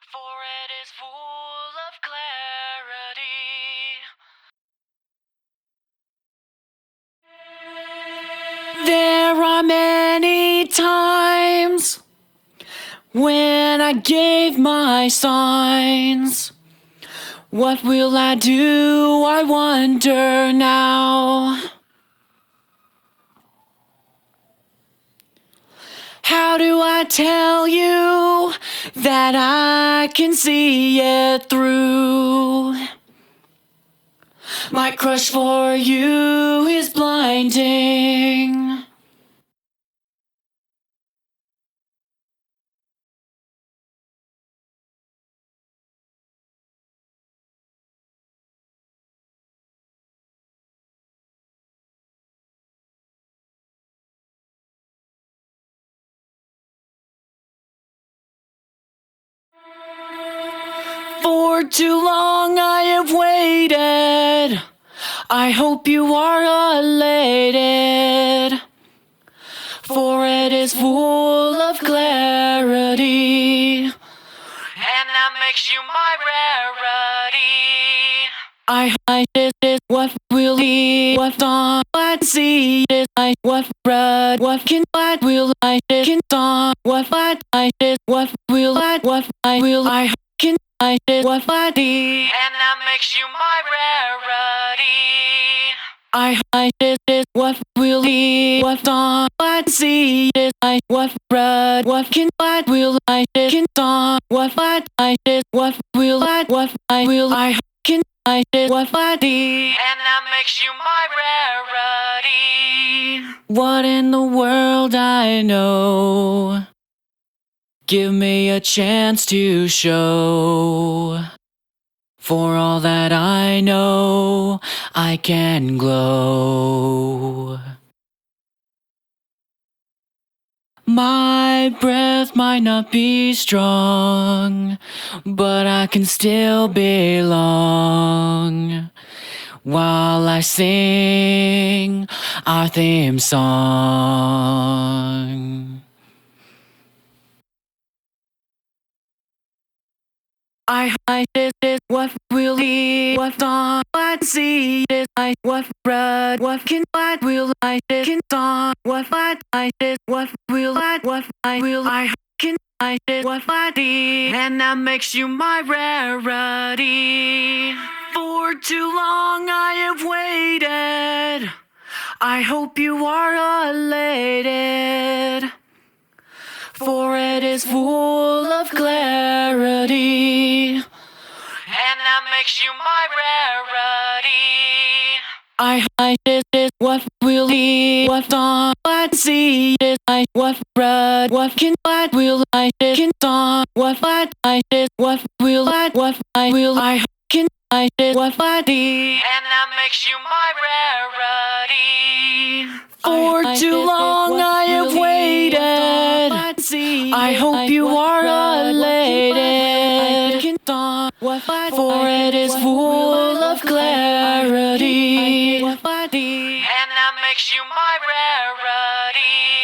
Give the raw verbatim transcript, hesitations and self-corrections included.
for it is full of clarity. There are many times when I gave my signs. What will I do, I wonder now. How do I tell you that I can see it through? My crush for you is blinding. For too long I have waited. I hope you are elated, for it is full of clarity, and that makes you my rarity. I hide it, it, what will be, what on, what see it, I, what red, what can, what will I, it can on, what, what I did, what will I, what I will I can. I did what I did, and that makes you my rarity. I I did it, what will be, what on, what see it, I, what red, what can, what will I, it can on, what, what I did, what will I, what I will I can, I did what I did, and that makes you my rarity. What in the world I know? Give me a chance to show. For all that I know, I can glow. My breath might not be strong, but I can still belong while I sing our theme song. I hide it, it, what will be, what on, what see it, I, what red, what can, what will I, it can on, what, what I did, what will I, what I will I can, I did, what I did, and that makes you my rarity. For too long I have waited. I hope you are elated, for it is full of clarity, and that makes you my rarity. I hide it, it, what will be, what on, what see it, I, what red, what can, what will I, it can on, what, what I did, what will I, what I will I can, I did what I did, and that makes you my rarity. For too long I have waited. I hope you are elated, for it is full of clarity, and that makes you my rarity.